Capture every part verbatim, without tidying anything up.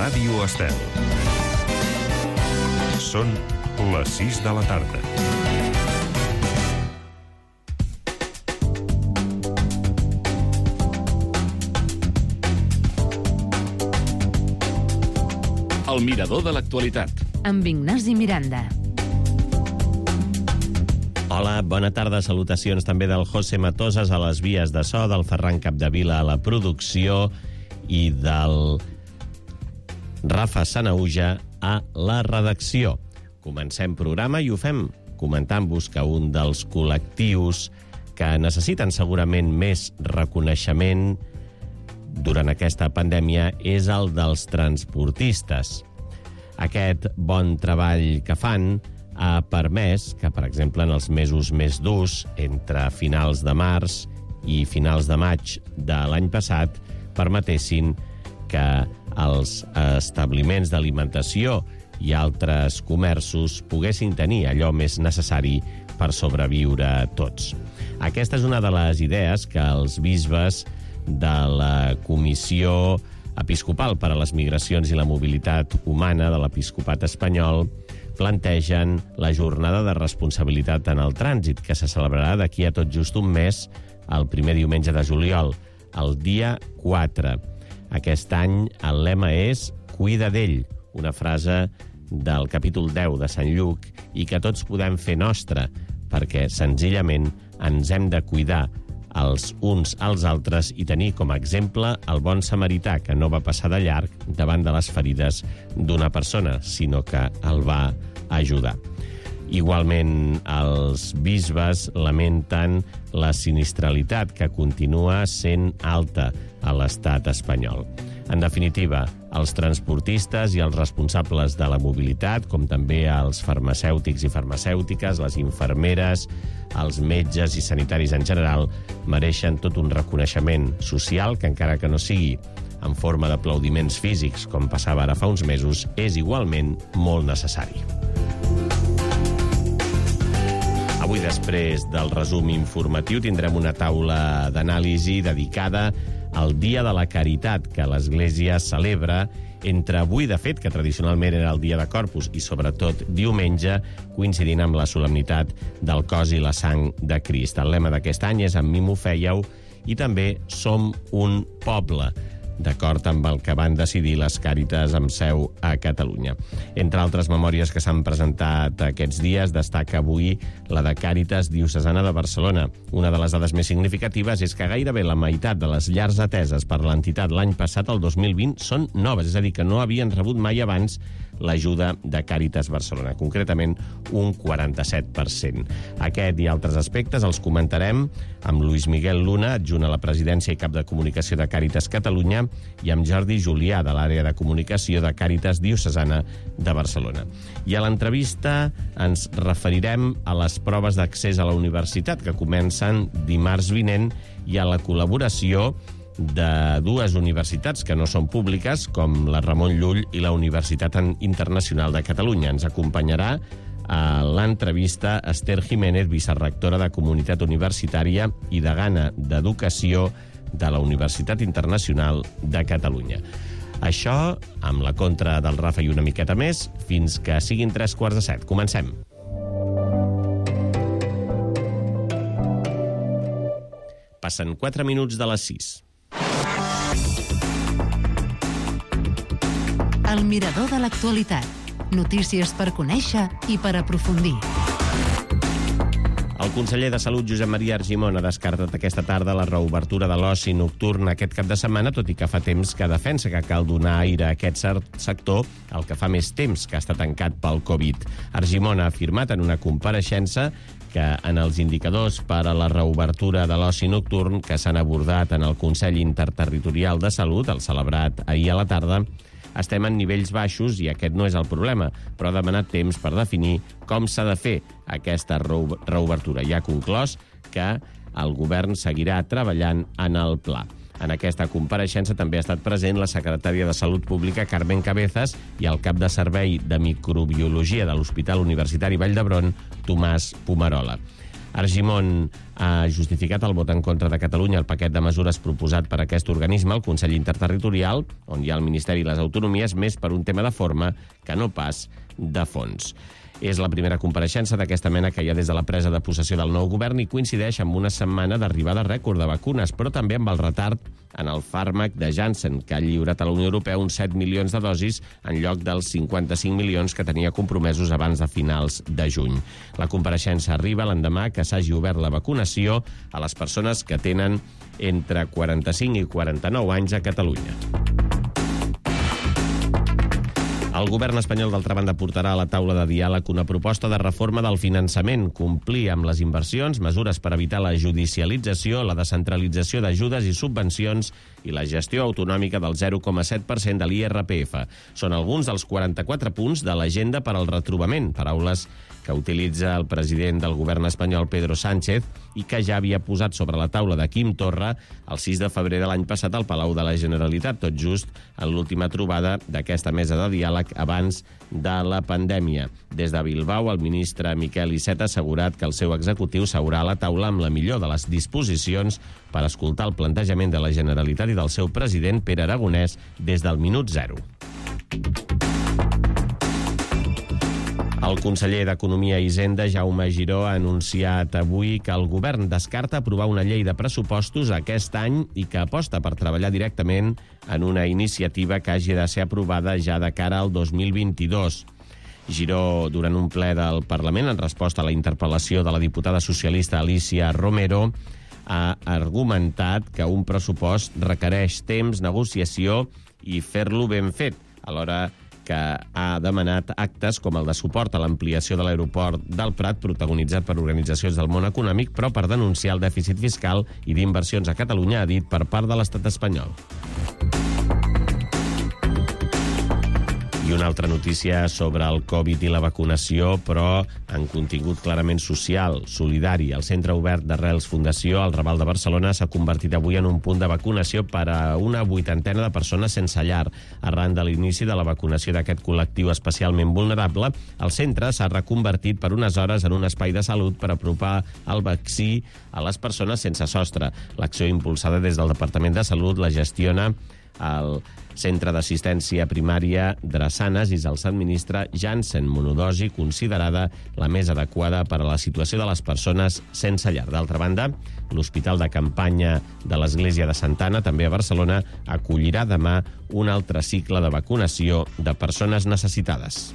Ràdio Estel. Són les sis de la tarda. El mirador de l'actualitat. Amb Ignasi Miranda. Hola, bona tarda. Salutacions també del José Matosas a les vies de so, del Ferran Capdevila a la producció i del Rafa Sanauja a la redacció. Comencem programa i ho fem comentant-vos que un dels col·lectius que necessiten segurament més reconeixement durant aquesta pandèmia és el dels transportistes. Aquest bon treball que fan ha permès que, per exemple, en els mesos més durs, entre finals de març i finals de maig de l'any passat, permetessin que els establiments d'alimentació i altres comerços poguessin tenir allò més necessari per sobreviure tots. Aquesta és una de les idees que els bisbes de la Comissió Episcopal per a les Migracions i la Mobilitat Humana de l'Episcopat Espanyol plantegen la jornada de responsabilitat en el trànsit, que se celebrarà d'aquí a tot just un mes, el primer diumenge de juliol, el dia quatre. Aquest any el lema és «Cuida d'ell», una frase del capítol deu de Sant Lluc i que tots podem fer nostra, perquè senzillament ens hem de cuidar els uns als altres i tenir com a exemple el bon samarità, que no va passar de llarg davant de les ferides d'una persona, sinó que el va ajudar. Igualment, els bisbes lamenten la sinistralitat que continua sent alta a l'estat espanyol. En definitiva, els transportistes i els responsables de la mobilitat, com també els farmacèutics i farmacèutiques, les infermeres, els metges i sanitaris en general, mereixen tot un reconeixement social que, encara que no sigui en forma d'aplaudiments físics, com passava ara fa uns mesos, és igualment molt necessari. Avui, després del resum informatiu, tindrem una taula d'anàlisi dedicada al Dia de la Caritat, que l'Església celebra entre avui, de fet, que tradicionalment era el dia de Corpus, i sobretot diumenge, coincidint amb la solemnitat del cos i la sang de Crist. El lema d'aquest any és «Amb mi m'ho fèieu» i també «Som un poble», d'acord amb el que van decidir les Càritas amb seu a Catalunya. Entre altres memòries que s'han presentat aquests dies, destaca avui la de Càritas Diocesana de Barcelona. Una de les dades més significatives és que gairebé la meitat de les llars ateses per l'entitat l'any passat, el dos mil vint, són noves, és a dir, que no havien rebut mai abans l'ajuda de Càritas Barcelona, concretament un quaranta-set per cent. Aquest i altres aspectes els comentarem amb Luis Miguel Luna, adjunt a la presidència i cap de comunicació de Càritas Catalunya, i amb Jordi Julià, de l'àrea de comunicació de Càritas Diocesana de Barcelona. I a l'entrevista ens referirem a les proves d'accés a la universitat, que comencen dimarts vinent, i a la col·laboració de dues universitats que no són públiques, com la Ramon Llull i la Universitat Internacional de Catalunya. Ens acompanyarà a l'entrevista Esther Jiménez, vicerrectora de Comunitat Universitària i degana d'Educació de la Universitat Internacional de Catalunya. Això amb la contra del Rafa i una miqueta més, fins que siguin tres quarts de set. Comencem. Passen quatre minuts de les sis. El mirador de l'actualitat. Notícies per conèixer i per aprofundir. El conseller de Salut, Josep Maria Argimon, ha descartat aquesta tarda la reobertura de l'oci nocturn aquest cap de setmana, tot i que fa temps que defensa que cal donar aire a aquest sector, el que fa més temps que està tancat pel Covid. Argimon ha afirmat en una compareixença que en els indicadors per a la reobertura de l'oci nocturn que s'han abordat en el Consell Interterritorial de Salut, el celebrat ahir a la tarda, estem en nivells baixos i aquest no és el problema, però ha demanat temps per definir com s'ha de fer aquesta reobertura. I ha conclòs que el govern seguirà treballant en el pla. En aquesta compareixença també ha estat present la secretària de Salut Pública, Carmen Cabezas, i el cap de Servei de Microbiologia de l'Hospital Universitari Vall d'Hebron, Tomàs Pomerola. Argimon ha justificat el vot en contra de Catalunya al paquet de mesures proposat per aquest organisme, el Consell Interterritorial, on hi ha el Ministeri i les autonomies, més per un tema de forma que no pas de fons. És la primera compareixença d'aquesta mena que hi ha des de la presa de possessió del nou govern i coincideix amb una setmana d'arribada rècord de vacunes, però també amb el retard en el fàrmac de Janssen, que ha lliurat a la Unió Europea uns set milions de dosis en lloc dels cinquanta-cinc milions que tenia compromesos abans de finals de juny. La compareixença arriba l'endemà que s'hagi obert la vacunació a les persones que tenen entre quaranta-cinc i quaranta-nou anys a Catalunya. El govern espanyol, d'altra banda, portarà a la taula de diàleg una proposta de reforma del finançament, complir amb les inversions, mesures per evitar la judicialització, la descentralització d'ajudes i subvencions i la gestió autonòmica del zero coma set per cent de l'I R P F. Són alguns dels quaranta-quatre punts de l'agenda per al retrobament, paraules que utilitza el president del govern espanyol, Pedro Sánchez, i que ja havia posat sobre la taula de Quim Torra el sis de febrer de l'any passat al Palau de la Generalitat, tot just en l'última trobada d'aquesta mesa de diàleg abans de la pandèmia. Des de Bilbao, el ministre Miquel Iceta ha assegurat que el seu executiu seurà a la taula amb la millor de les disposicions per escoltar el plantejament de la Generalitat i del seu president, Pere Aragonès, des del minut zero. El conseller d'Economia i Hisenda, Jaume Giró, ha anunciat avui que el govern descarta aprovar una llei de pressupostos aquest any i que aposta per treballar directament en una iniciativa que hagi de ser aprovada ja de cara al dos mil vint-i-dos. Giró, durant un ple del Parlament, en resposta a la interpel·lació de la diputada socialista Alicia Romero, ha argumentat que un pressupost requereix temps, negociació i fer-lo ben fet, alhora que ha demanat actes com el de suport a l'ampliació de l'aeroport del Prat, protagonitzat per organitzacions del món econòmic, però per denunciar el dèficit fiscal i d'inversions a Catalunya, ha dit, per part de l'estat espanyol. I una altra notícia sobre el Covid i la vacunació, però en contingut clarament social, solidari. El Centre Obert d'Arrels Fundació, al Raval de Barcelona, s'ha convertit avui en un punt de vacunació per a una vuitantena de persones sense llar. Arran de l'inici de la vacunació d'aquest col·lectiu especialment vulnerable, el centre s'ha reconvertit per unes hores en un espai de salut per apropar el vaccí a les persones sense sostre. L'acció impulsada des del Departament de Salut la gestiona el Centre d'Assistència Primària Drassanes i se'ls administra Janssen, monodosi considerada la més adequada per a la situació de les persones sense llar. D'altra banda, l'Hospital de Campanya de l'Església de Santa Anna, també a Barcelona, acollirà demà un altre cicle de vacunació de persones necessitades.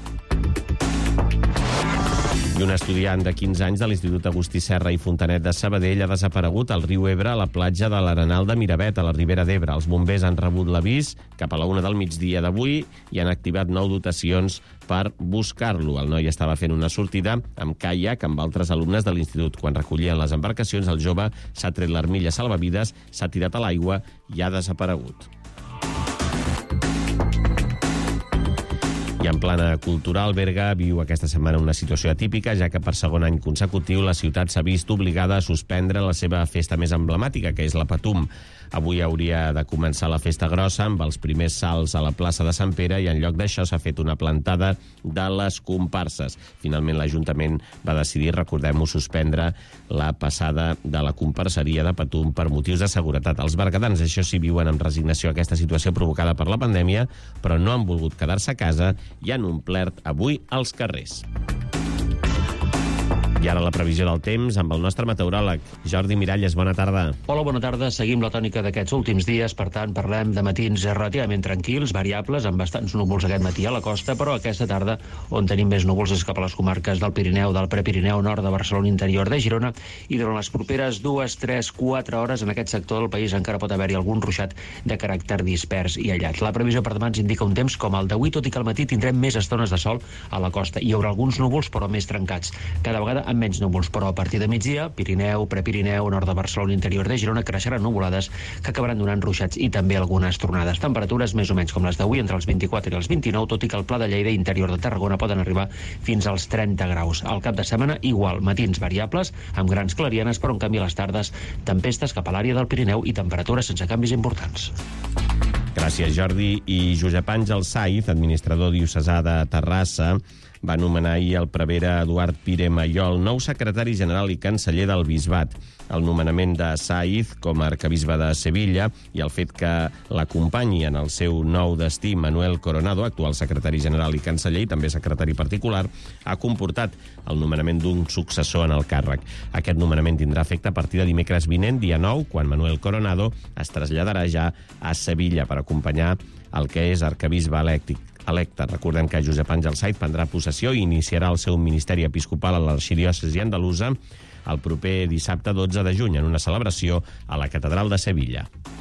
I un estudiant de quinze anys de l'Institut Agustí Serra i Fontanet de Sabadell ha desaparegut al riu Ebre a la platja de l'Arenal de Miravet, a la Ribera d'Ebre. Els bombers han rebut l'avís cap a la una del migdia d'avui i han activat nou dotacions per buscar-lo. El noi estava fent una sortida amb caiac amb altres alumnes de l'institut. Quan recollien les embarcacions, el jove s'ha tret l'armilla salvavides, s'ha tirat a l'aigua i ha desaparegut. I en plana cultural, Berga viu aquesta setmana una situació atípica, ja que per segon any consecutiu la ciutat s'ha vist obligada a suspendre la seva festa més emblemàtica, que és la Patum. Avui hauria de començar la festa grossa amb els primers salts a la plaça de Sant Pere i en lloc d'això s'ha fet una plantada de les comparses. Finalment l'Ajuntament va decidir, recordem-ho, suspendre la passada de la comparseria de Patum per motius de seguretat. Els berguedans, això sí, viuen amb resignació aquesta situació provocada per la pandèmia, però no han volgut quedar-se a casa i han omplert avui els carrers. I ara la previsió del temps amb el nostre meteoròleg, Jordi Miralles. Bona tarda. Hola, bona tarda. Seguim la tònica d'aquests últims dies, per tant, parlem de matins relativament tranquils, variables, amb bastants núvols aquest matí a la costa, però aquesta tarda, on tenim més núvols, és cap a les comarques del Pirineu, del Prepirineu, nord de Barcelona, interior de Girona, i durant les properes dues, tres, quatre hores en aquest sector del país encara pot haver-hi algun ruixat de caràcter dispers i aïllat. La previsió per demà ens indica un temps com el d'avui, tot i que al matí tindrem més estones de sol a la costa. Hi haurà alguns núvols, però més trencats. Cada vegada amb menys núvols, però a partir de migdia, Pirineu, Prepirineu, nord de Barcelona, interior de Girona, creixeran nuvolades que acabaran donant ruixats i també algunes tronades. Temperatures més o menys com les d'avui, entre els vint-i-quatre i els vint-i-nou, tot i que al Pla de Lleida i interior de Tarragona poden arribar fins als trenta graus. Al cap de setmana, igual, matins variables, amb grans clarianes, però en canvi a les tardes, tempestes cap a l'àrea del Pirineu i temperatures sense canvis importants. Gràcies, Jordi. I Josep Àngel Saiz, administrador diocesà de Terrassa, va nomenar ahir el prevere Eduard Pire Mayol, nou secretari general i canceller del Bisbat. El nomenament de Saiz com a arquebisbe de Sevilla i el fet que l'acompanyi en el seu nou destí Manuel Coronado, actual secretari general i canceller i també secretari particular, ha comportat el nomenament d'un successor en el càrrec. Aquest nomenament tindrà efecte a partir de dimecres vinent, dia nou, quan Manuel Coronado es traslladarà ja a Sevilla per acompanyar el que és arquebisbe elèctic. electe. Recordem que Josep Àngel Saiz prendrà possessió i iniciarà el seu ministeri episcopal a l'arxidiòcesi andalusa el proper dissabte dotze de juny en una celebració a la Catedral de Sevilla.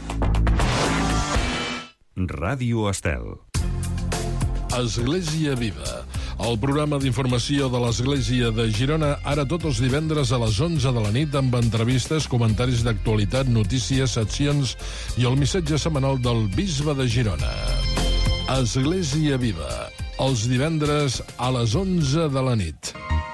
Ràdio Estel. Església Viva, el programa d'informació de l'Església de Girona, ara tots els divendres a les onze de la nit amb entrevistes, comentaris d'actualitat, notícies, seccions i el missatge setmanal del Bisbe de Girona. Església Viva, els divendres a les onze de la nit.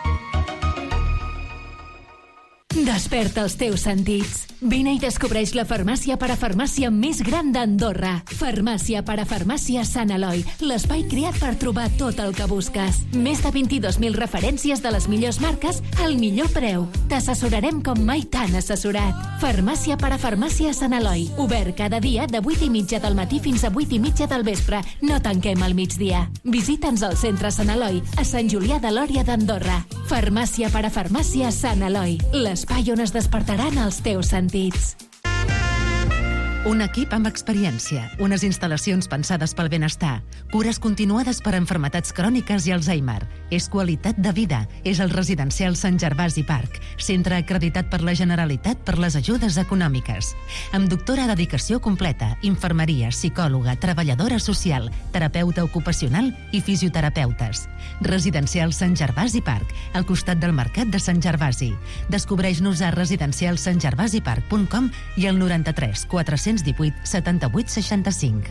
Desperta els teus sentits. Vine i descobreix la farmàcia parafarmàcia més gran d'Andorra. Farmàcia parafarmàcia Sant Eloi, l'espai creat per trobar tot el que busques. Més de vint-i-dos mil referències de les millors marques al millor preu. T'assessorarem com mai t'han assessorat. Farmàcia parafarmàcia Sant Eloi, obert cada dia de vuit i mitja del matí fins a vuit i mitja del vespre. No tanquem al migdia. Visita'ns al centre Sant Eloi, a Sant Julià de Lòria d'Andorra. Farmàcia parafarmàcia Sant Eloi, l'espai on es despertaran els teus sentits. Un equip amb experiència, unes instal·lacions pensades pel benestar, cures continuades per a malalties cròniques i Alzheimer. És qualitat de vida. És el residencial Sant Gervasi Park, centre acreditat per la Generalitat per les ajudes econòmiques. Amb doctora de dedicació completa, infermeria, psicòloga, treballadora social, terapeuta ocupacional i fisioterapeutes. Residencial Sant Gervasi Park, al costat del Mercat de Sant Gervasi. Descobreix-nos a residencial sant gervasi park punt com i al noranta-tres quatre-cents divuit setanta-vuit seixanta-cinc.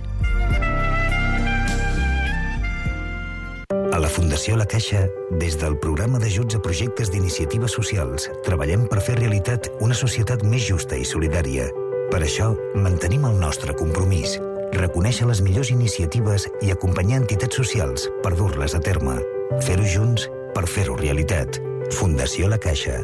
A la Fundació La Caixa, des del programa d'ajuts a projectes d'iniciatives socials, treballem per fer realitat una societat més justa i solidària. Per això, mantenim el nostre compromís, reconèixer les millors iniciatives i acompanyar entitats socials per dur-les a terme. Fer-ho junts per fer-ho realitat. Fundació La Caixa.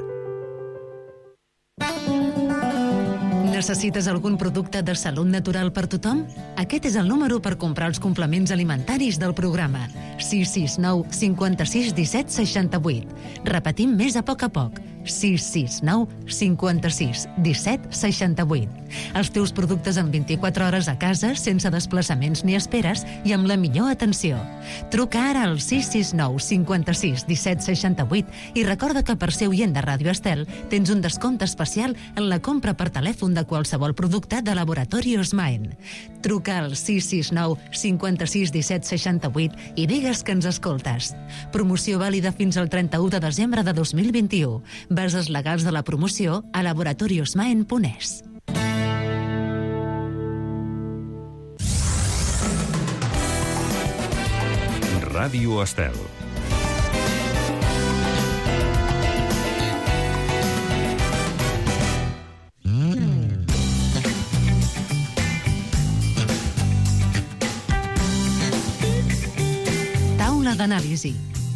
Necessites algun producte de salut natural per tothom? Aquest és el número per comprar els complements alimentaris del programa. sis sis nou cinquanta-sis disset seixanta-vuit. Repetim més a poc a poc. sis sis nou cinquanta-sis disset seixanta-vuit. Els teus productes en vint-i-quatre hores a casa, sense desplaçaments ni esperes i amb la millor atenció. Truca ara al sis sis nou cinquanta-sis disset seixanta-vuit i recorda que per ser oient de Ràdio Estel tens un descompte especial en la compra per telèfon de qualsevol producte de Laboratori Osmaen. Truca al sis sis nou cinquanta-sis disset seixanta-vuit i digues que ens escoltes. Promoció vàlida fins al trenta-u de desembre de dos mil vint-i-u. Bases legals de la promoció a laboratori osmaen punt es. Ràdio Estel. Taula d'anàlisi.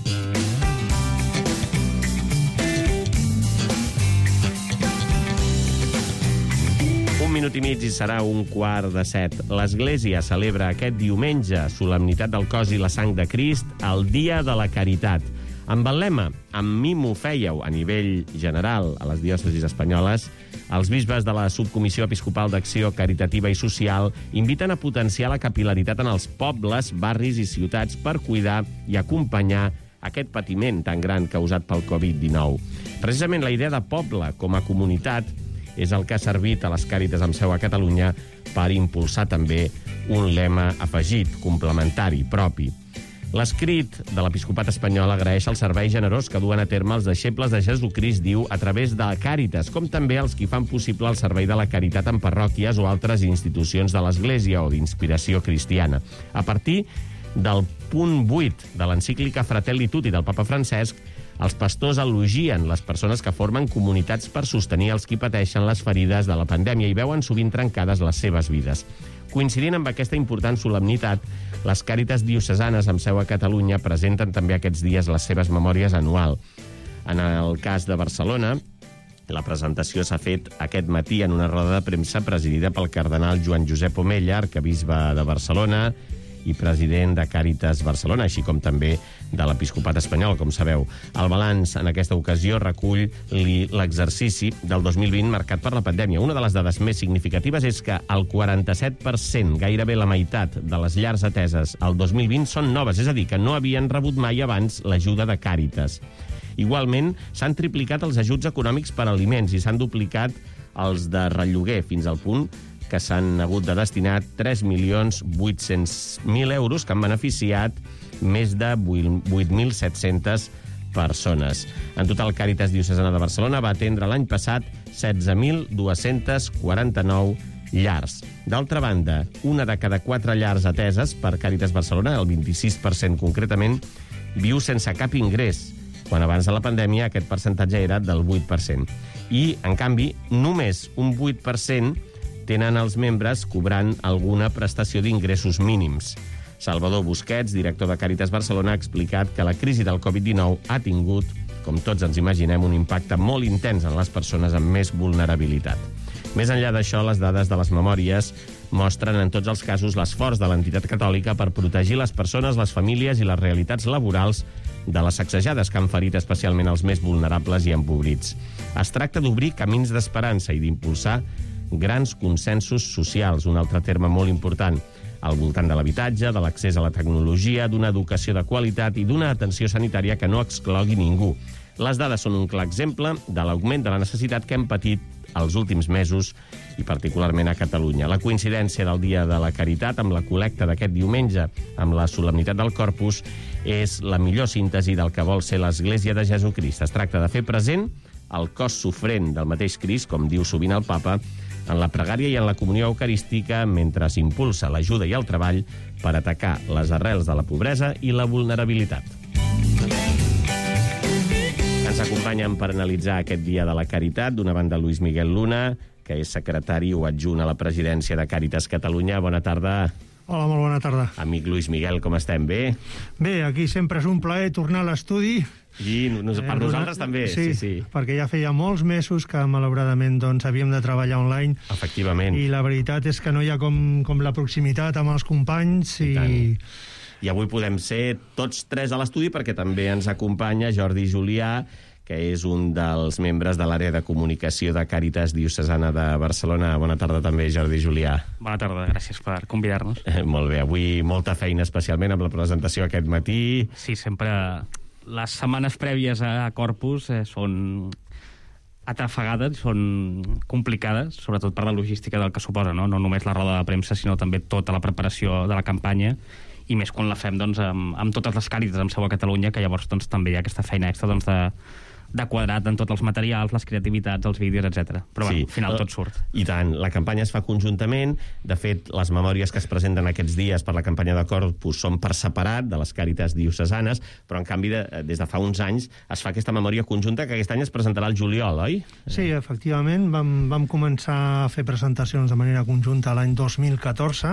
Un minut i mig i serà un quart de set. L'Església celebra aquest diumenge, solemnitat del cos i la sang de Crist, el Dia de la Caritat. Amb el lema "Amb mi m'ho fèieu" a nivell general a les diòcesis espanyoles, els bisbes de la Subcomissió Episcopal d'Acció Caritativa i Social inviten a potenciar la capil·laritat en els pobles, barris i ciutats per cuidar i acompanyar aquest patiment tan gran causat pel covid dinou. Precisament la idea de poble com a comunitat és el que ha servit a les Càritas amb seu a Catalunya per impulsar també un lema afegit, complementari, propi. L'escrit de l'Episcopat espanyol agraeix el servei generós que duen a terme els deixebles de Jesucrist, diu, a través de Càritas, com també els qui fan possible el servei de la caritat en parròquies o altres institucions de l'Església o d'inspiració cristiana. A partir del punt vuit de l'encíclica Fratelli Tutti del Papa Francesc, Els pastors elogien les persones que formen comunitats per sostenir els qui pateixen les ferides de la pandèmia i veuen sovint trencades les seves vides. Coincidint amb aquesta important solemnitat, les Càritas diocesanes amb seu a Catalunya presenten també aquests dies les seves memòries anual. En el cas de Barcelona, la presentació s'ha fet aquest matí en una roda de premsa presidida pel cardenal Joan Josep Omella, arquebisbe de Barcelona i president de Càritas Barcelona, així com també de l'Episcopat espanyol, com sabeu. El balanç en aquesta ocasió recull l'exercici del dos mil vint marcat per la pandèmia. Una de les dades més significatives és que el quaranta-set per cent, gairebé la meitat, de les llars ateses el dos mil vint són noves, és a dir, que no havien rebut mai abans l'ajuda de Càritas. Igualment, s'han triplicat els ajuts econòmics per aliments i s'han duplicat els de relloguer, fins al punt que s'han hagut de destinar tres milions vuit-cents mil euros que han beneficiat més de vuit mil set-centes persones. En total, Càritas Diocesana de Barcelona va atendre l'any passat setze mil dos-cents quaranta-nou llars. D'altra banda, una de cada quatre llars ateses per Càritas Barcelona, el vint-i-sis per cent concretament, viu sense cap ingrés, quan abans de la pandèmia aquest percentatge era del vuit per cent. I, en canvi, només un vuit per cent tenen els membres cobrant alguna prestació d'ingressos mínims. Salvador Busquets, director de Càritas Barcelona, ha explicat que la crisi del covid dinou ha tingut, com tots ens imaginem, un impacte molt intens en les persones amb més vulnerabilitat. Més enllà d'això, les dades de les memòries mostren en tots els casos l'esforç de l'entitat catòlica per protegir les persones, les famílies i les realitats laborals de les sacsejades que han ferit especialment els més vulnerables i empobrits. Es tracta d'obrir camins d'esperança i d'impulsar grans consensos socials, un altre terme molt important, al voltant de l'habitatge, de l'accés a la tecnologia, d'una educació de qualitat i d'una atenció sanitària que no exclogui ningú. Les dades són un clar exemple de l'augment de la necessitat que hem patit els últims mesos i particularment a Catalunya. La coincidència del Dia de la Caritat amb la col·lecta d'aquest diumenge, amb la solemnitat del Corpus, és la millor síntesi del que vol ser l'Església de Jesucrist. Es tracta de fer present el cos sofrent del mateix Crist, com diu sovint el Papa, en la pregària i en la comunió eucarística mentre s'impulsa l'ajuda i el treball per atacar les arrels de la pobresa i la vulnerabilitat. Ens acompanyen per analitzar aquest Dia de la Caritat, d'una banda Luis Miguel Luna, que és secretari o adjunt a la presidència de Càritas Catalunya. Bona tarda. Hola, molt bona tarda. Amic Luis Miguel, com estem? Bé? Bé, aquí sempre és un plaer tornar a l'estudi. I nos, per eh, nosaltres també. Sí, sí, sí, perquè ja feia molts mesos que malauradament doncs, havíem de treballar online. Efectivament. I la veritat és que no hi ha com, com la proximitat amb els companys. I, I, I avui podem ser tots tres a l'estudi perquè també ens acompanya Jordi Julià, que és un dels membres de l'àrea de comunicació de Càritas Diocesana de Barcelona. Bona tarda també, Jordi Julià. Bona tarda, gràcies per convidar-nos. Eh, molt bé, avui molta feina, especialment amb la presentació aquest matí. Sí, sempre les setmanes prèvies a Corpus eh, són atrafegades, són complicades, sobretot per la logística del que suposa, no? No només la roda de premsa, sinó també tota la preparació de la campanya, i més quan la fem doncs, amb, amb totes les Càritas amb seu a Catalunya, que llavors doncs, també hi ha aquesta feina extra doncs, de de quadrat en tots els materials, les creativitats, els vídeos, etcètera. Però sí, bueno, al final tot surt. I tant, la campanya es fa conjuntament. De fet, les memòries que es presenten aquests dies per la campanya de Corpus són per separat de les Càritas diocesanes, però en canvi, de, des de fa uns anys, es fa aquesta memòria conjunta que aquest any es presentarà al juliol, oi? Sí, efectivament. Vam, vam començar a fer presentacions de manera conjunta l'any dos mil catorze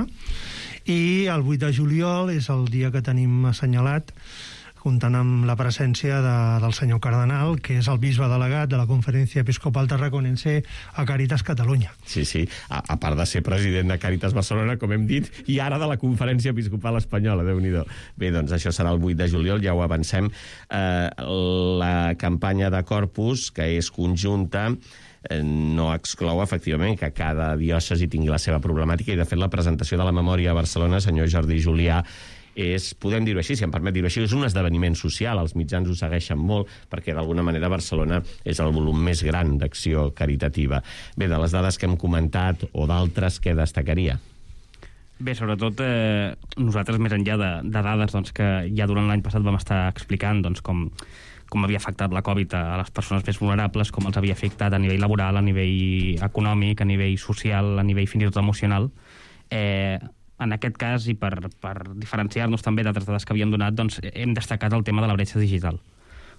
i el vuit de juliol és el dia que tenim assenyalat, comptant amb la presència de, del senyor cardenal, que és el bisbe delegat de la Conferència Episcopal Tarraconense a Càritas Catalunya. Sí, sí, a, a part de ser president de Càritas Barcelona, com hem dit, i ara de la Conferència Episcopal Espanyola, Déu-n'hi-do. Bé, doncs això serà el vuit de juliol, ja ho avancem. Eh, la campanya de Corpus, que és conjunta, eh, no exclou, efectivament, que cada diòcesi tingui la seva problemàtica, i de fet la presentació de la memòria a Barcelona, senyor Jordi Julià, és, podem dir-ho així, si em permet dir-ho així, és un esdeveniment social, els mitjans ho segueixen molt, perquè d'alguna manera Barcelona és el volum més gran d'acció caritativa. Bé, de les dades que hem comentat, o d'altres, què destacaria? Bé, sobretot, eh, nosaltres, més enllà de, de dades doncs, que ja durant l'any passat vam estar explicant doncs, com, com havia afectat la Covid a les persones més vulnerables, com els havia afectat a nivell laboral, a nivell econòmic, a nivell social, a nivell fins i tot emocional, eh, en aquest cas, i per, per diferenciar-nos també d'altres dades que havíem donat, doncs, hem destacat el tema de la bretxa digital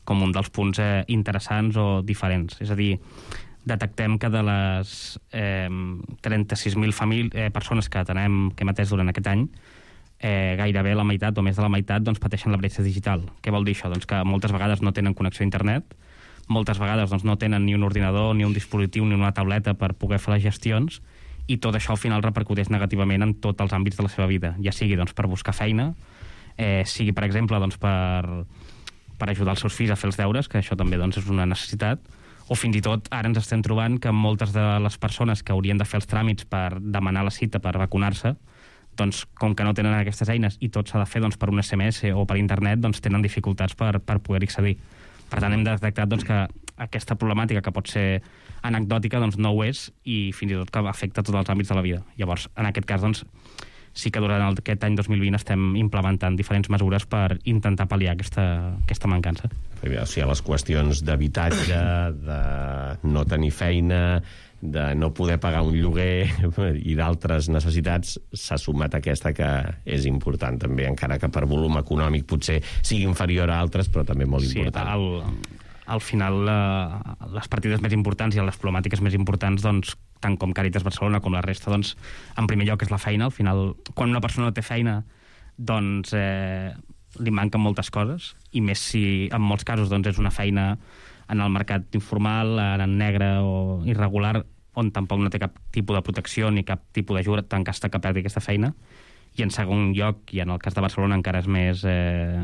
com un dels punts eh, interessants o diferents. És a dir, detectem que de les eh, trenta-sis mil famílies, eh, persones que tenem, que hem atès durant aquest any, eh, gairebé la meitat o més de la meitat doncs, pateixen la bretxa digital. Què vol dir això? Doncs que moltes vegades no tenen connexió a internet, moltes vegades doncs, no tenen ni un ordinador, ni un dispositiu, ni una tauleta per poder fer les gestions, i tot això al final repercuteix negativament en tots els àmbits de la seva vida, ja sigui doncs, per buscar feina, eh, sigui, per exemple, doncs, per, per ajudar els seus fills a fer els deures, que això també doncs, és una necessitat, o fins i tot ara ens estem trobant que moltes de les persones que haurien de fer els tràmits per demanar la cita per vacunar-se, doncs, com que no tenen aquestes eines i tot s'ha de fer doncs, per un S M S o per internet, doncs, tenen dificultats per, per poder-hi accedir. Per tant, hem detectat doncs, que aquesta problemàtica, que pot ser anecdòtica, doncs, no ho és, i fins i tot que afecta tots els àmbits de la vida. Llavors, en aquest cas, doncs, sí que durant aquest any dos mil vint estem implementant diferents mesures per intentar pal·liar aquesta, aquesta mancança. O sigui, les qüestions d'habitatge, de no tenir feina, de no poder pagar un lloguer i d'altres necessitats, s'ha sumat aquesta que és important també, encara que per volum econòmic potser sigui inferior a altres, però també molt sí, important. Al, al final, eh, les partides més importants i les problemàtiques més importants, doncs, tant com Càritas Barcelona com la resta, doncs, en primer lloc és la feina. Al final, quan una persona no té feina, doncs eh, li manquen moltes coses, i més si en molts casos doncs, és una feina en el mercat informal, en negre o irregular, on tampoc no té cap tipus de protecció ni cap tipus d'ajuda, tant que està que perdi aquesta feina. I en segon lloc, i en el cas de Barcelona encara és més, eh,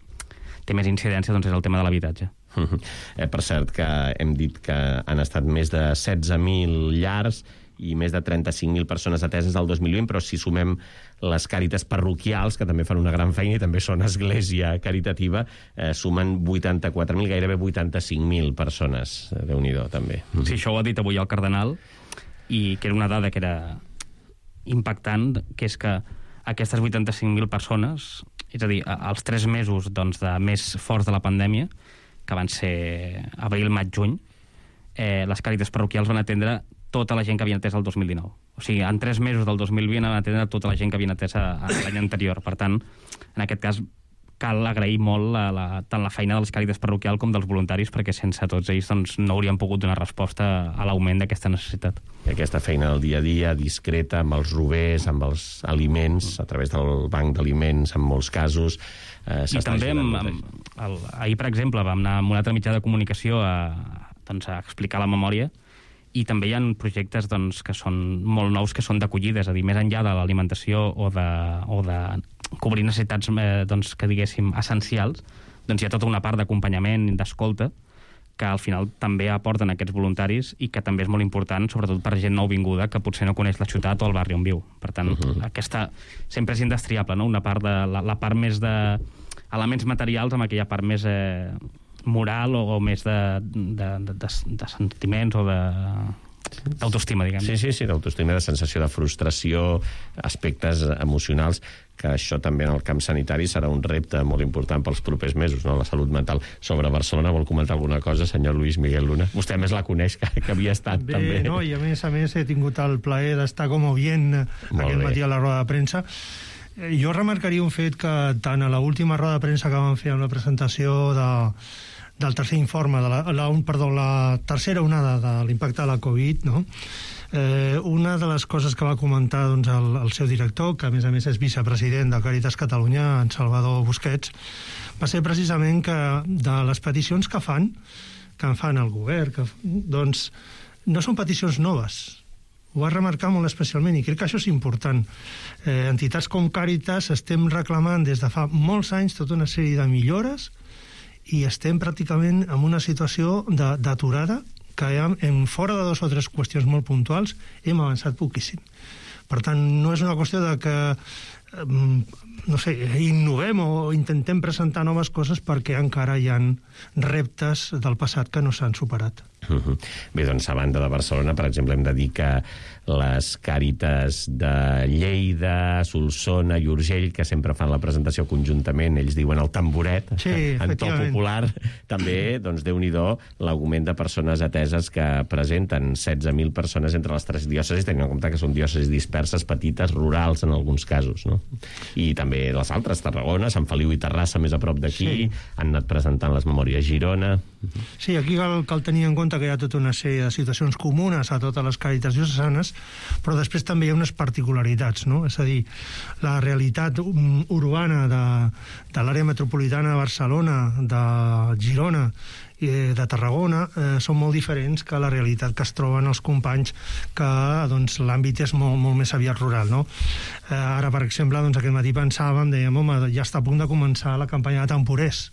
té més incidència, doncs és el tema de l'habitatge. Eh, per cert, que hem dit que han estat més de setze mil llars i més de trenta-cinc mil persones ateses del dos mil vint, però si sumem les càritas parroquials, que també fan una gran feina i també són església caritativa, eh, sumen vuitanta-quatre mil, gairebé vuitanta-cinc mil persones. Déu-n'hi-do, també. Sí, això ho ha dit avui el cardenal, i que era una dada que era impactant, que és que aquestes vuitanta-cinc mil persones, és a dir, els tres mesos doncs, de més forts de la pandèmia, que van ser abril, maig, juny, eh, les càritas parroquials van atendre tota la gent que havien atès el dos mil dinou. O sigui, en tres mesos del dos mil vint van atendre tota la gent que havien atès l'any anterior. Per tant, en aquest cas, cal agrair molt la, la, tant la feina dels càritas parroquials com dels voluntaris, perquè sense tots ells doncs, no haurien pogut donar resposta a l'augment d'aquesta necessitat. I aquesta feina del dia a dia, discreta, amb els rovers, amb els aliments, a través del banc d'aliments, en molts casos... Eh, I també, amb, amb, el, ahir, per exemple, vam anar amb un altre mitjà de comunicació a, doncs, a explicar la memòria, i també hi ha projectes doncs, que són molt nous, que són d'acollida, és a dir, més enllà de l'alimentació o de, o de cobrir necessitats eh, doncs, que diguéssim essencials, doncs hi ha tota una part d'acompanyament, d'escolta, que al final també aporten aquests voluntaris i que també és molt important, sobretot per gent nouvinguda que potser no coneix la ciutat o el barri on viu. Per tant, uh-huh. aquesta sempre és indestriable, no? Una part de, la, la part més de elements materials amb aquella part més eh, moral o, o més de, de, de, de, de sentiments o de d'autoestima, diguem. Sí, sí, sí, d'autoestima, de sensació de frustració, aspectes emocionals, que això també en el camp sanitari serà un repte molt important pels propers mesos, no? La salut mental. Sobre Barcelona, vol comentar alguna cosa, senyor Luis Miguel Luna? Vostè més la coneix, que, que havia estat bé, també. No, i a més a més he tingut el plaer d'estar com a oient aquest matí a la roda de premsa. Jo remarcaria un fet que tant a l'última roda de premsa que vam fer amb la presentació de del tercer informe, de la, la, perdó, la tercera onada de l'impacte de la Covid, no? Eh, una de les coses que va comentar doncs, el, el seu director, que a més a més és vicepresident de Càritas Catalunya, en Salvador Busquets, va ser precisament que de les peticions que fan, que en fan el govern, que, doncs no són peticions noves. Ho va remarcar molt especialment i crec que això és important. Eh, entitats com Càritas estem reclamant des de fa molts anys tota una sèrie de millores i estem pràcticament en una situació d'aturada que hem, en fora de dos o tres qüestions molt puntuals hem avançat poquíssim. Per tant, no és una qüestió de que no sé, innovem o intentem presentar noves coses, perquè encara hi ha reptes del passat que no s'han superat. Uh-huh. Bé, doncs, a banda de Barcelona, per exemple, hem de dir que les Càritas de Lleida, Solsona i Urgell, que sempre fan la presentació conjuntament, ells diuen el tamboret, sí, en to popular, també, doncs, Déu-n'hi-do, l'augment de persones ateses que presenten setze mil persones entre les tres diòcesis, tenint en compte que són diòcesis disperses, petites, rurals, en alguns casos, no? I també les altres, Tarragona, Sant Feliu i Terrassa, més a prop d'aquí, sí. Han anat presentant les memòries Girona. Sí, aquí cal, cal tenir en compte que hi ha tota una sèrie de situacions comunes a totes les càritas diocesanes, però després també hi ha unes particularitats, no? És a dir, la realitat urbana de, de l'àrea metropolitana de Barcelona, de Girona i de Tarragona eh, són molt diferents que la realitat que es troben els companys que doncs, l'àmbit és molt, molt més aviat rural, no? Eh, ara, per exemple, doncs, aquest matí pensàvem, dèiem, home, ja està a punt de començar la campanya de temporers,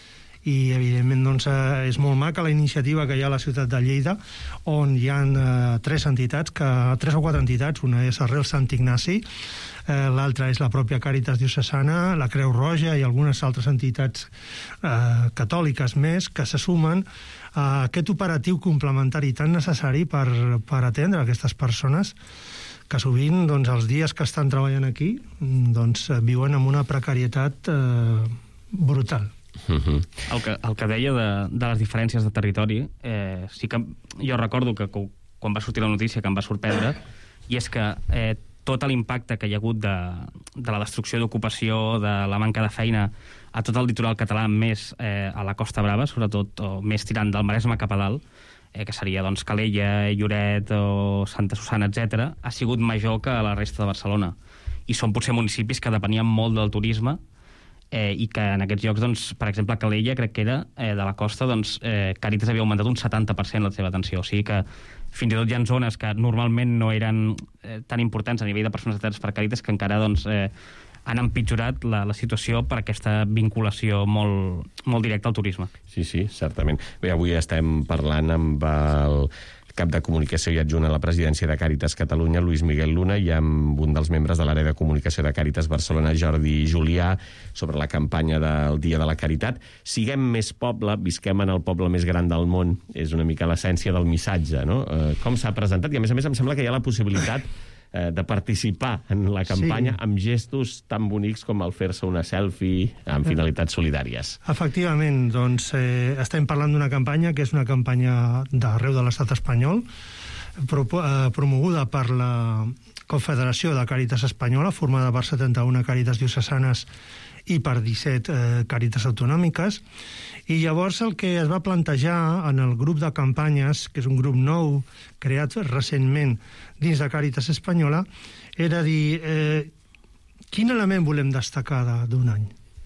i evidentment doncs, eh, és molt maca la iniciativa que hi ha a la ciutat de Lleida, on hi ha eh, tres entitats, que, tres o quatre entitats, una és Arrel Sant Ignasi, eh, l'altra és la pròpia Càritas Diocesana, la Creu Roja i algunes altres entitats eh, catòliques més que se sumen a aquest operatiu complementari tan necessari per, per atendre aquestes persones que sovint doncs, els dies que estan treballant aquí doncs, viuen amb una precarietat eh, brutal. Uh-huh. El, que, el que deia de, de les diferències de territori, eh, sí que jo recordo que quan va sortir la notícia que em va sorprendre, i és que eh, tot l'impacte que hi ha hagut de, de la destrucció d'ocupació, de la manca de feina a tot el litoral català, més eh, a la Costa Brava, sobretot, o més tirant del Maresme cap a dalt, eh, que seria doncs, Calella, Lloret o Santa Susana, etcètera, ha sigut major que a la resta de Barcelona. I són potser municipis que depenien molt del turisme, Eh, i que en aquests llocs, doncs, per exemple, a Calella, crec que era, eh, de la costa, doncs, eh, Càritas havia augmentat un setanta per cent la seva atenció. O sigui que fins i tot hi ha zones que normalment no eren eh, tan importants a nivell de persones ateses per Càritas que encara doncs, eh, han empitjorat la, la situació per aquesta vinculació molt, molt directa al turisme. Sí, sí, certament. Bé, avui estem parlant amb el cap de comunicació i adjunt a la presidència de Càritas Catalunya, Luis Miguel Luna, i amb un dels membres de l'àrea de comunicació de Càritas Barcelona, Jordi Julià, sobre la campanya del Dia de la Caritat. Siguem més poble, visquem en el poble més gran del món, és una mica l'essència del missatge, no? Eh, com s'ha presentat? I a més a més em sembla que hi ha la possibilitat eh, de participar en la campanya, sí, amb gestos tan bonics com el fer-se una selfie amb finalitats solidàries. Efectivament, doncs eh, estem parlant d'una campanya que és una campanya d'arreu de l'estat espanyol, pro, eh, promoguda per la Confederació de Càritas Espanyola, formada per setanta-una càritas diocesanes i per disset eh, càritas autonòmiques, i llavors el que es va plantejar en el grup de campanyes, que és un grup nou creat recentment dins de Càritas Espanyola, era dir eh, quin element volem destacar d'un any.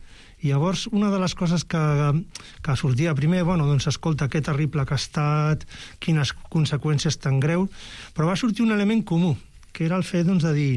I llavors una de les coses que, que sortia primer, bueno, doncs escolta, que terrible que ha estat, quines conseqüències tan greus, però va sortir un element comú, que era el fet doncs, de dir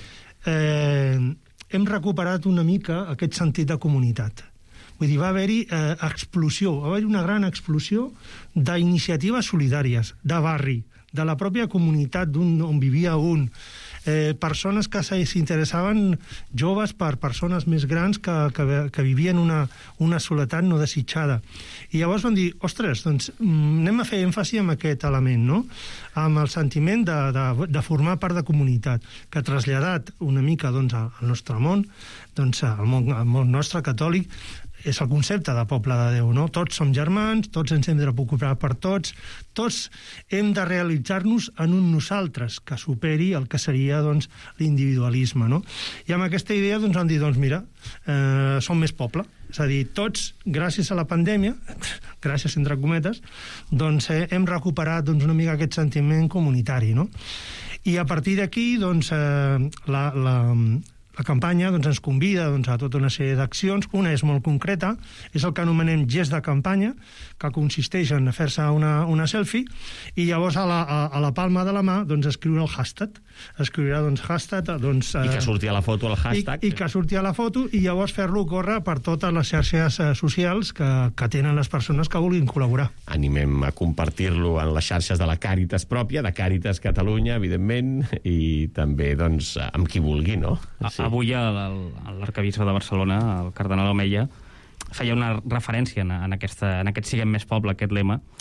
eh, hem recuperat una mica aquest sentit de comunitat. Vull dir, va haver-hi eh, explosió, va haver-hi una gran explosió d'iniciatives solidàries, de barri, de la pròpia comunitat on vivia un, eh, persones que s'interessaven, joves per persones més grans que, que, que vivien una, una soledat no desitjada. I llavors van dir, ostres, doncs anem a fer èmfasi en aquest element, no? Amb el sentiment de, de, de formar part de comunitat, que ha traslladat una mica doncs, al nostre món, doncs, al món, al món nostre catòlic, és el concepte de poble de Déu, no? Tots som germans, tots ens hem de preocupar per tots, tots hem de realitzar-nos en un nosaltres que superi el que seria doncs, l'individualisme, no? I amb aquesta idea doncs, vam dir, doncs mira, eh, som més poble. És a dir, tots, gràcies a la pandèmia, gràcies entre cometes, doncs eh, hem recuperat doncs, una mica aquest sentiment comunitari, no? I a partir d'aquí, doncs, eh, la... la La campanya doncs, ens convida doncs, a tota una sèrie d'accions. Una és molt concreta, és el que anomenem gest de campanya, que consisteix en fer-se una, una selfie, i llavors a la, a, a la palma de la mà doncs, escriure el hashtag. Escriurà doncs, hashtag... Doncs, I que surti a la foto el hashtag. I, i que surti a la foto, i llavors fer-lo córrer per totes les xarxes eh, socials que, que tenen les persones que vulguin col·laborar. Animem a compartir-lo en les xarxes de la Càritas pròpia, de Càritas Catalunya, evidentment, i també doncs, amb qui vulgui, no? Sí. Avui l'arcabisbe de Barcelona, el cardenal Omeia, feia una referència en, en, aquesta, en aquest Siguem més poble, aquest lema,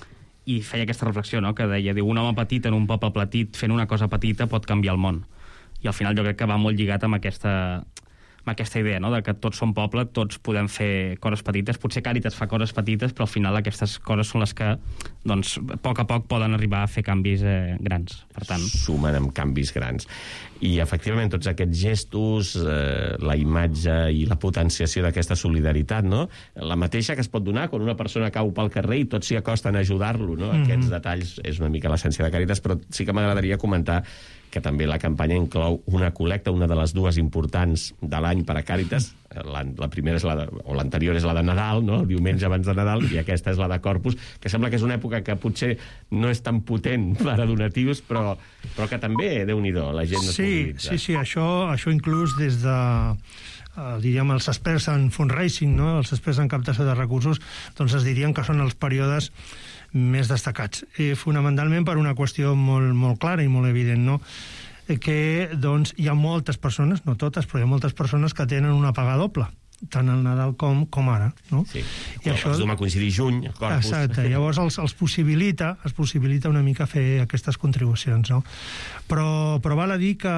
i feia aquesta reflexió, no?, que deia, diu, un home petit en un poble petit fent una cosa petita pot canviar el món. I al final jo crec que va molt lligat amb aquesta, amb aquesta idea, no?, de que tots som poble, tots podem fer coses petites. Potser Càritas fa coses petites, però al final aquestes coses són les que, doncs, a poc a poc poden arribar a fer canvis eh, grans. Per tant, sumen amb canvis grans. I, efectivament, tots aquests gestos, eh, la imatge i la potenciació d'aquesta solidaritat, no?, la mateixa que es pot donar quan una persona cau pel carrer i tots s'hi acosten a ajudar-lo, no? Mm-hmm. Aquests detalls és una mica l'essència de Càritas, però sí que m'agradaria comentar que també la campanya inclou una col·lecta, una de les dues importants de l'any per a Càritas. La, la primera és la de, o l'anterior és la de Nadal, no?, el diumenge abans de Nadal, i aquesta és la de Corpus, que sembla que és una època que potser no és tan potent per a donatius, però, però que també, Déu-n'hi-do, la gent no es mobilitza. Sí, sí, això, això inclús des de... Uh, diríem, els experts en fundraising, no?, els experts en captació de recursos, doncs es dirien que són els períodes més destacats. I fonamentalment per una qüestió molt, molt clara i molt evident, no?, que doncs, hi ha moltes persones, no totes, però hi ha moltes persones que tenen una paga doble, tant al Nadal com, com ara, no? Sí, i això es dona a coincidir juny, a Corpus. Exacte, llavors els, els possibilita els possibilita una mica fer aquestes contribucions, no? Però, però val a dir que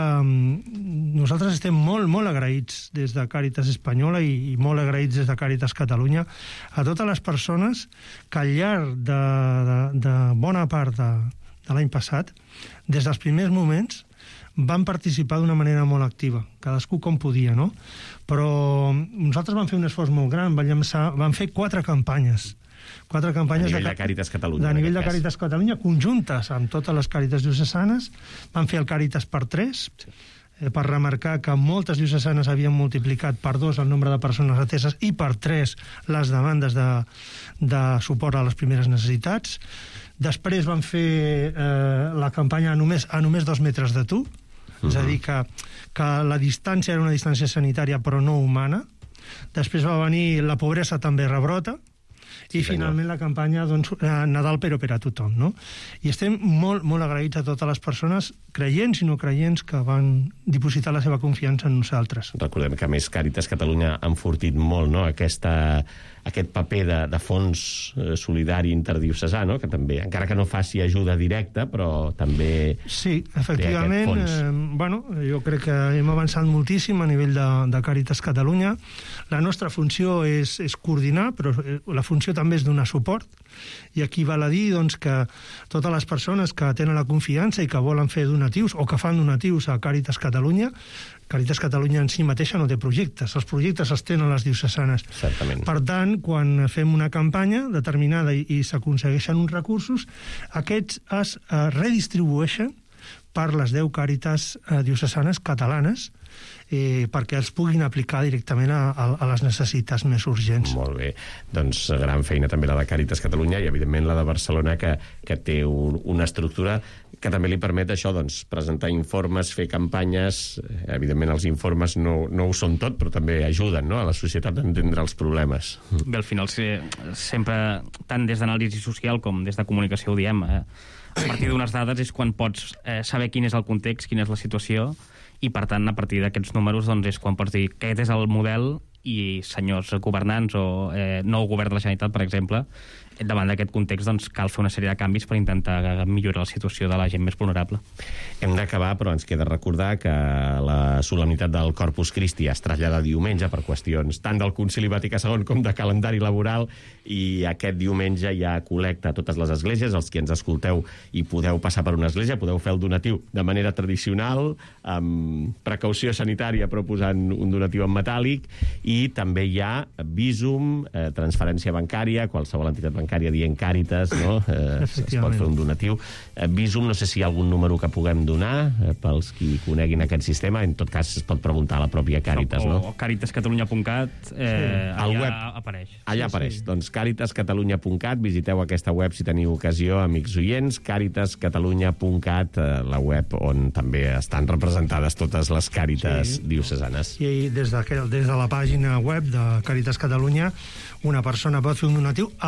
nosaltres estem molt, molt agraïts des de Càritas Espanyola i, i molt agraïts des de Càritas Catalunya a totes les persones que al llarg de, de, de bona part de, de l'any passat, des dels primers moments, van participar d'una manera molt activa, cadascú com podia, no? Però nosaltres vam fer un esforç molt gran, vam, llançar, vam fer quatre campanyes, quatre campanyes... A nivell de, de Càritas Catalunya. De nivell de Càritas Catalunya, conjuntes amb totes les Càritas diocesanes, van fer el Càritas per tres, sí. eh, per remarcar que moltes diocesanes havien multiplicat per dos el nombre de persones ateses i per tres les demandes de, de suport a les primeres necessitats. Després van fer eh, la campanya a només, a només dos metres de tu, uh-huh. És a dir, que, que la distància era una distància sanitària però no humana. Després va venir la pobresa també rebrota, i sí, finalment la campanya, doncs, Nadal però per a tothom, no? I estem molt, molt agraïts a totes les persones, creients i no creients, que van dipositar la seva confiança en nosaltres. Recordem que, a més, Càritas Catalunya ha enfortit molt, no?, aquesta, aquest paper de, de fons eh, solidari interdiocesà, no?, que també, encara que no faci ajuda directa, però també... Sí, efectivament, eh, bueno, jo crec que hem avançat moltíssim a nivell de, de Càritas Catalunya. La nostra funció és, és coordinar, però la funció també és donar suport, i aquí val a dir, doncs, que totes les persones que tenen la confiança i que volen fer donatius o que fan donatius a Càritas Catalunya, Càritas Catalunya en si mateixa no té projectes, els projectes els tenen les diocesanes. Certament. Per tant, quan fem una campanya determinada i, i s'aconsegueixen uns recursos, aquests es eh, redistribueixen per les deu Càritas eh, diocesanes catalanes, eh, perquè els puguin aplicar directament a, a, a les necessitats més urgents. Molt bé. Doncs gran feina també la de Càritas Catalunya i, evidentment, la de Barcelona, que, que té un, una estructura que també li permet això, doncs, presentar informes, fer campanyes. Evidentment, els informes no, no ho són tot, però també ajuden, no?, a la societat a entendre els problemes. Bé, al final, sempre, tant des d'anàlisi social com des de comunicació ho diem, eh? A partir d'unes dades és quan pots eh, saber quin és el context, quina és la situació, i per tant, a partir d'aquests números, doncs, és quan pots dir que aquest és el model i senyors governants o eh, nou govern de la Generalitat, per exemple, davant d'aquest context, doncs, cal fer una sèrie de canvis per intentar millorar la situació de la gent més vulnerable. Hem d'acabar, però ens queda recordar que la solemnitat del Corpus Christi es trasllada diumenge per qüestions tant del Concili Vaticà segon com de calendari laboral, i aquest diumenge hi ha col·lecta a totes les esglésies. Els que ens escolteu i podeu passar per una església, podeu fer el donatiu de manera tradicional, amb precaució sanitària, però posant un donatiu en metàl·lic, i també hi ha Bizum, eh, transferència bancària, qualsevol entitat bancària bancària dient Càritas, no? Eh, es pot fer un donatiu. Eh, Bizum, no sé si hi ha algun número que puguem donar eh, pels qui coneguin aquest sistema. En tot cas, es pot preguntar a la pròpia Càritas, no? O càritas catalunya punt cat, eh, sí. allà web, apareix. Allà sí, apareix. Sí. Doncs càritas catalunya punt cat, visiteu aquesta web si teniu ocasió, amics oients, càritas catalunya punt cat, eh, la web on també estan representades totes les Càritas sí. diocesanes. I des de, des de la pàgina web de Càritas Catalunya, una persona pot fer un donatiu a la Càritas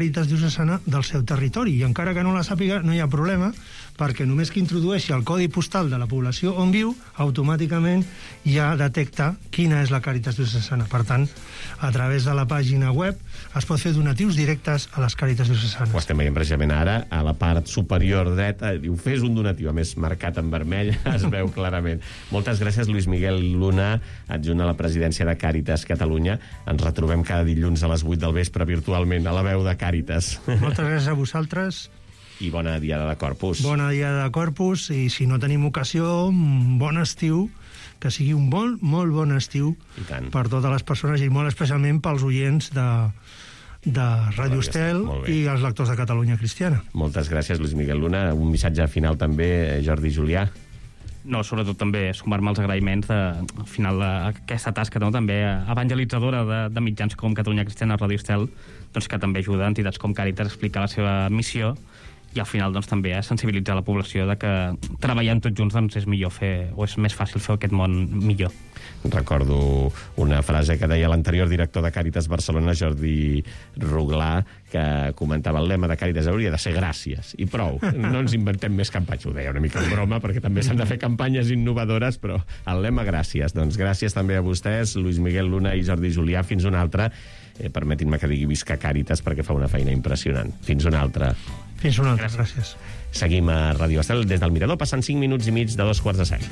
Càritas Diocesana del seu territori. I encara que no la sàpiga, no hi ha problema, perquè només que introdueixi el codi postal de la població on viu, automàticament ja detecta quina és la Càritas Diocesana. Per tant, a través de la pàgina web es pot fer donatius directes a les Càritas Diocesanes. Ho estem veient precisament ara, a la part superior dreta, diu, fes un donatiu, a més marcat en vermell, es veu clarament. Moltes gràcies, Lluís Miguel Luna, adjunt a la presidència de Càritas Catalunya. Ens retrobem cada dilluns a les vuit del vespre virtualment a la veu de Càritas. Moltes gràcies a vosaltres. I bona diada de Corpus. Bona diada de Corpus, i si no tenim ocasió, bon estiu, que sigui un bon, molt bon estiu per totes les persones i molt especialment pels oients de, de Ràdio Estel i els lectors de Catalunya Cristiana. Moltes gràcies, Lluís Miguel Luna. Un missatge final també, Jordi Julià. No, sobretot també sumar-me als agraïments de, al final d'aquesta tasca, no? També evangelitzadora de, de mitjans com Catalunya Cristiana, Ràdio Estel, doncs, que també ajuda a entitats com Càritas a explicar la seva missió i al final doncs, també a sensibilitzar la població de que treballant tots junts doncs, és millor fer, o és més fàcil fer aquest món millor. Recordo una frase que deia l'anterior director de Càritas Barcelona, Jordi Ruglà, que comentava el lema de Càritas hauria de ser gràcies, i prou. No ens inventem més campanyes. Ho deia una mica en broma, perquè també s'han de fer campanyes innovadores, però el lema gràcies. Doncs gràcies també a vostès, Lluís Miguel Luna i Jordi Julià. Fins una altra. Eh, permetin-me que digui visca Càritas, perquè fa una feina impressionant. Fins una altra. Fins una altra, gràcies. Seguim a Ràdio Estel des del Mirador, passant cinc minuts i mig de dos quarts de set.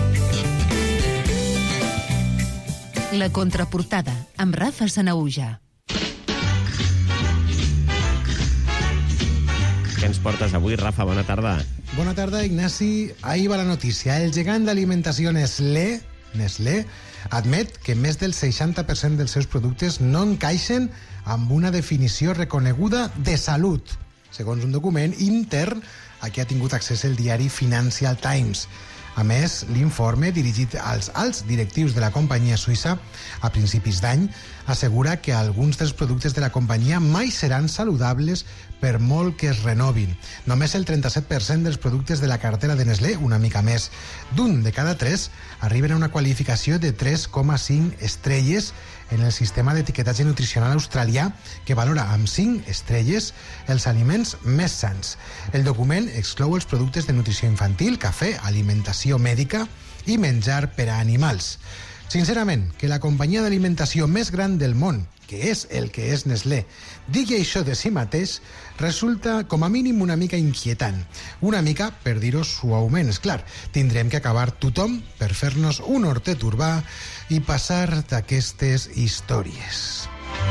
La contraportada, amb Rafa Sanaüja. Què ens portes avui, Rafa? Bona tarda. Bona tarda, Ignasi. Ahir va la notícia. El gegant d'alimentació Nestlé, Nestlé admet que més del seixanta per cent dels seus productes no encaixen amb una definició reconeguda de salut, segons un document intern a què ha tingut accés el diari Financial Times. A més, l'informe, dirigit als alts directius de la companyia suïssa a principis d'any, assegura que alguns dels productes de la companyia mai seran saludables per molt que es renovin. Només el trenta-set per cent dels productes de la cartera de Nestlé, una mica més d'un de cada tres, arriben a una qualificació de tres coma cinc estrelles en el sistema d'etiquetatge nutricional australià, que valora amb cinc estrelles els aliments més sants. El document exclou els productes de nutrició infantil, cafè, alimentació mèdica i menjar per a animals. Sincerament, que la companyia d'alimentació més gran del món, que és el que és Nestlé, digui això de si mateix, resulta com a mínim una mica inquietant. Una mica, per dir-ho suaument, és clar, tindrem que acabar tothom per fer-nos un hortet urbà i passar d'aquestes històries.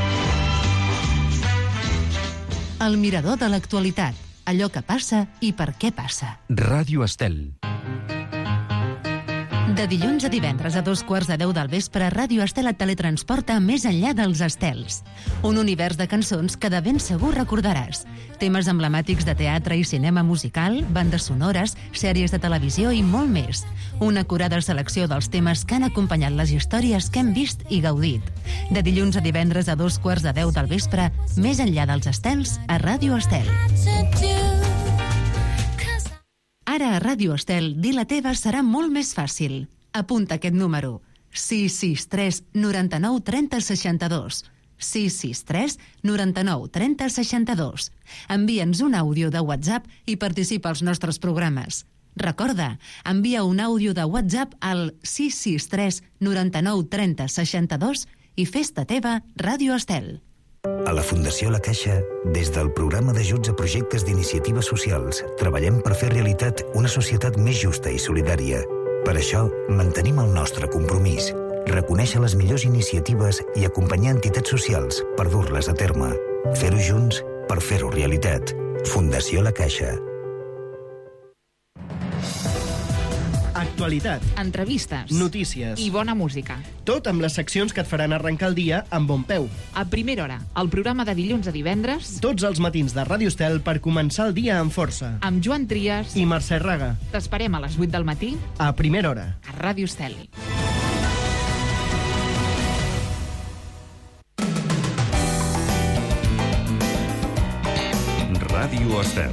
El mirador de l'actualitat, allò que passa i per què passa. Ràdio Estel. De dilluns a divendres a dos quarts de deu del vespre, Ràdio Estel et teletransporta més enllà dels estels. Un univers de cançons que de ben segur recordaràs. Temes emblemàtics de teatre i cinema musical, bandes sonores, sèries de televisió i molt més. Una acurada selecció dels temes que han acompanyat les històries que hem vist i gaudit. De dilluns a divendres a dos quarts de deu del vespre, més enllà dels estels, a Ràdio Estel. Ara a Ràdio Estel, dir la teva serà molt més fàcil. Apunta aquest número. sis sis tres noranta-nou trenta seixanta-dos. sis sis tres noranta-nou trenta seixanta-dos. Envia'ns un àudio de WhatsApp i participa als nostres programes. Recorda, envia un àudio de WhatsApp al sis sis tres noranta-nou trenta seixanta-dos i fes-te teva Ràdio Estel. A la Fundació La Caixa, des del programa d'ajuts a projectes d'iniciatives socials, treballem per fer realitat una societat més justa i solidària. Per això, mantenim el nostre compromís, reconèixer les millors iniciatives i acompanyar entitats socials per dur-les a terme. Fer-ho junts per fer-ho realitat. Fundació La Caixa. Actualitat, entrevistes, notícies i bona música. Tot amb les seccions que et faran arrencar el dia amb bon peu. A primera hora, el programa de dilluns a divendres. Tots els matins de Ràdio Estel per començar el dia amb força. Amb Joan Trias i Mercè Raga. T'esperem a les vuit del matí. A primera hora. A Ràdio Estel. Ràdio Estel.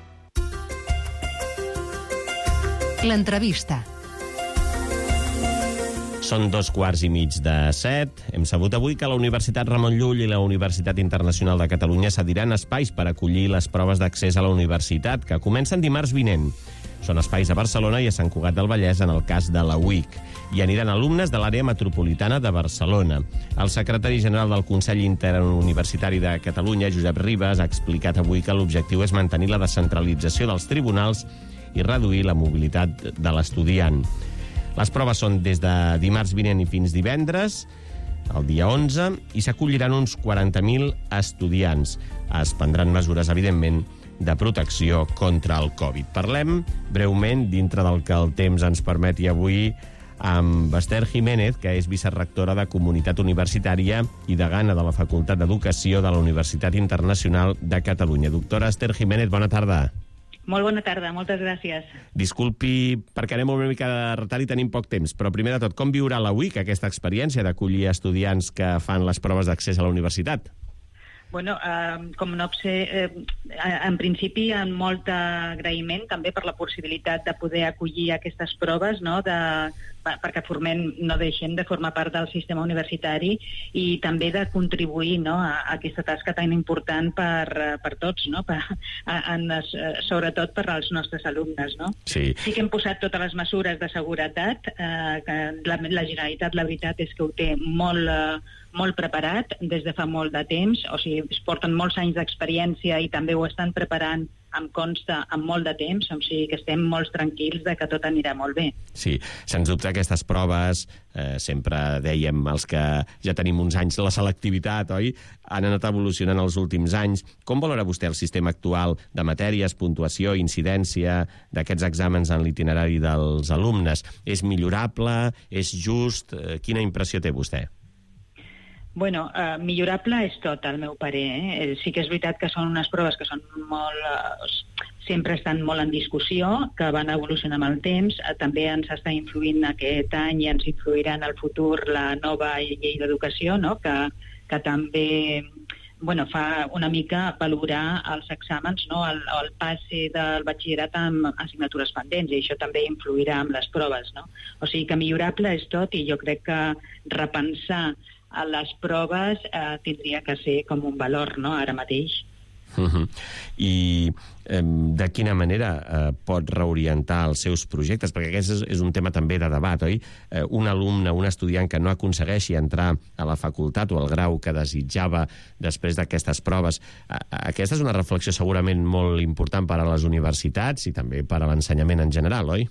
L'entrevista. Són dos quarts i mig de set. Hem sabut avui que la Universitat Ramon Llull i la Universitat Internacional de Catalunya cediran espais per acollir les proves d'accés a la universitat, que comencen dimarts vinent. Són espais a Barcelona i a Sant Cugat del Vallès en el cas de la U I C. Hi aniran alumnes de l'àrea metropolitana de Barcelona. El secretari general del Consell Interuniversitari de Catalunya, Josep Ribas, ha explicat avui que l'objectiu és mantenir la descentralització dels tribunals i reduir la mobilitat de l'estudiant. Les proves són des de dimarts vinent i fins divendres, el dia onze, i s'acolliran uns quaranta mil estudiants. Es prendran mesures, evidentment, de protecció contra el Covid. Parlem breument, dintre del que el temps ens permeti avui, amb Esther Jiménez, que és vicerrectora de Comunitat Universitària i degana de la Facultat d'Educació de la Universitat Internacional de Catalunya. Doctora Esther Jiménez, bona tarda. Molt bona tarda, moltes gràcies. Disculpi, perquè anem una mica de retard i tenim poc temps, però primer de tot, com viurà la U I C aquesta experiència d'acollir estudiants que fan les proves d'accés a la universitat? Bueno, eh, com no sé, eh, en principi amb molt agraïment també per la possibilitat de poder acollir aquestes proves, no?, de, perquè formem, no deixem de formar part del sistema universitari i també de contribuir, no?, a, a aquesta tasca tan important per, per tots, no?, per, en, sobretot per als nostres alumnes, no? Sí. Sí que hem posat totes les mesures de seguretat, eh, que la, la Generalitat, la veritat és que ho té molt... Eh, molt preparat des de fa molt de temps, o sigui, es porten molts anys d'experiència i també ho estan preparant, em consta, amb molt de temps, o sigui que estem molt tranquils de que tot anirà molt bé. Sí, sens dubte aquestes proves, eh, sempre dèiem els que ja tenim uns anys la selectivitat, oi? Han anat evolucionant els últims anys. Com valora vostè el sistema actual de matèries, puntuació, incidència d'aquests exàmens en l'itinerari dels alumnes? És millorable? És just? Eh, quina impressió té vostè? Bueno, eh, millorable és tot, al meu parer. Eh? Sí que és veritat que són unes proves que són molt... Eh, sempre estan molt en discussió, que van evolucionar amb el temps. Eh, també ens està influint aquest any i ens influirà en el futur la nova llei d'educació, no?, que, que també bueno, fa una mica valorar els exàmens, no?, el, el passe del batxillerat amb assignatures pendents, i això també influirà amb les proves, no? O sigui que millorable és tot, i jo crec que repensar a les proves eh, tindria que ser com un valor, no?, ara mateix. Uh-huh. I eh, de quina manera eh, pot reorientar els seus projectes? Perquè aquest és, és un tema també de debat, oi? Eh, un alumne, un estudiant que no aconsegueixi entrar a la facultat o al grau que desitjava després d'aquestes proves, eh, aquesta és una reflexió segurament molt important per a les universitats i també per a l'ensenyament en general, oi?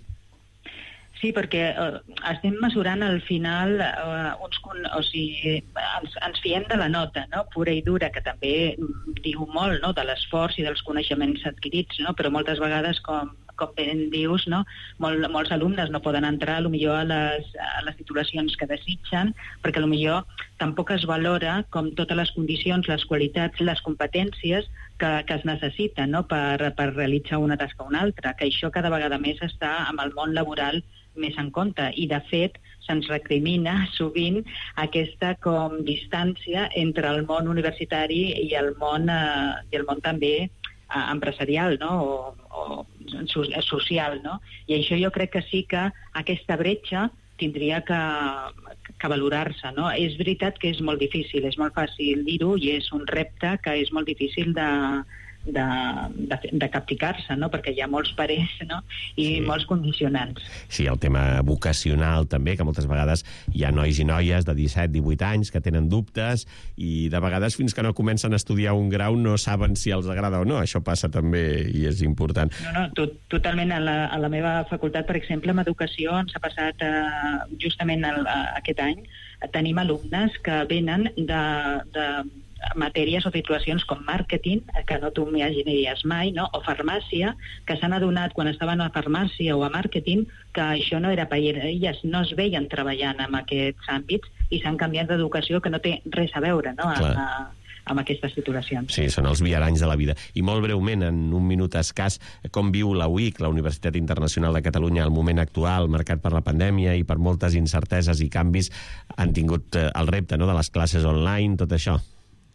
Sí, perquè eh, estem mesurant al final, eh, uns, o sigui, ens, ens fiem de la nota, no?, pura i dura, que també diu molt, no?, de l'esforç i dels coneixements adquirits, no?, però moltes vegades, com, com ben dius, no?, Mol, molts alumnes no poden entrar potser a les, a les titulacions que desitgen, perquè potser tampoc es valora com totes les condicions, les qualitats, les competències que, que es necessiten, no?, per, per realitzar una tasca o una altra, que això cada vegada més està amb el món laboral més en compte, i de fet se'ns recrimina sovint aquesta com distància entre el món universitari i el món, eh, i el món també eh, empresarial, no?, o, o social, no? I això jo crec que sí que aquesta bretxa tindria que, que valorar-se, no? És veritat que és molt difícil, és molt fàcil dir-ho i és un repte que és molt difícil de de, de, de capficar-se, no?, perquè hi ha molts parers, no?, i sí. molts condicionants. Sí, el tema vocacional també, que moltes vegades hi ha nois i noies de disset, divuit anys que tenen dubtes i de vegades fins que no comencen a estudiar un grau no saben si els agrada o no. Això passa també i és important. No, no, tot, totalment. A la, a la meva facultat, per exemple, en educació ens ha passat eh, justament el, aquest any, tenim alumnes que venen de... de matèries o titulacions com màrqueting, que no t'ho imaginaries mai, no? O farmàcia, que s'han adonat quan estaven a farmàcia o a màrqueting que això no era per elles, no es veien treballant en aquests àmbits i s'han canviat d'educació que no té res a veure, no?, amb, amb aquestes titulacions. Sí, són els viaranys de la vida. I molt breument, en un minut escàs, com viu la U I C, la Universitat Internacional de Catalunya, al moment actual, marcat per la pandèmia i per moltes incerteses i canvis, han tingut el repte, no?, de les classes online, tot això?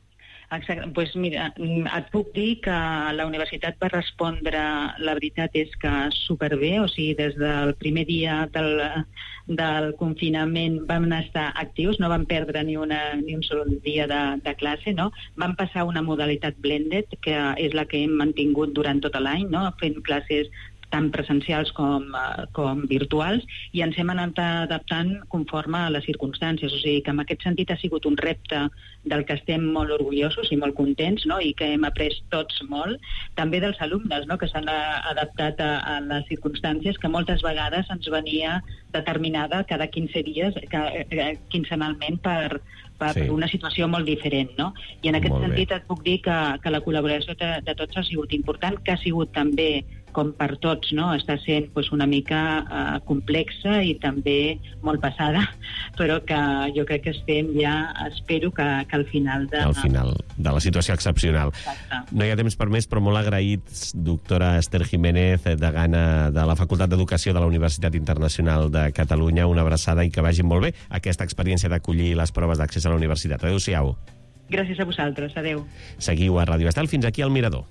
Exacte. Pues mira, et puc dir que la universitat va respondre, la veritat és que superbé, o sigui, des del primer dia del, del confinament vam estar actius, no vam perdre ni, una, ni un sol dia de, de classe, no? Vam passar una modalitat blended, que és la que hem mantingut durant tot l'any, no? Fent classes tant presencials com, uh, com virtuals, i ens hem anat adaptant conforme a les circumstàncies. O sigui que en aquest sentit ha sigut un repte del que estem molt orgullosos i molt contents, no? I que hem après tots molt. També dels alumnes, no? Que s'han adaptat a, a les circumstàncies que moltes vegades ens venia determinada cada quinze dies, que, eh, quinzenalment per, per sí. una situació molt diferent, no? I en aquest molt sentit bé. Et puc dir que, que la col·laboració de, de tots ha sigut important, que ha sigut també com per tots, no? Està sent pues, una mica uh, complexa i també molt passada, però que jo crec que estem ja, espero que, que al final de... Al final de la situació excepcional. Exacte. No hi ha temps per més, però molt agraïts, doctora Esther Jiménez, degana de la Facultat d'Educació de la Universitat Internacional de Catalunya. Una abraçada i que vagi molt bé aquesta experiència d'acollir les proves d'accés a la universitat. Adéu-siau. Gràcies a vosaltres. Adéu. Seguiu a Ràdio Estel. Fins aquí al Mirador.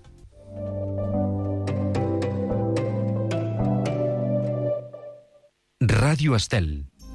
Ràdio Estel.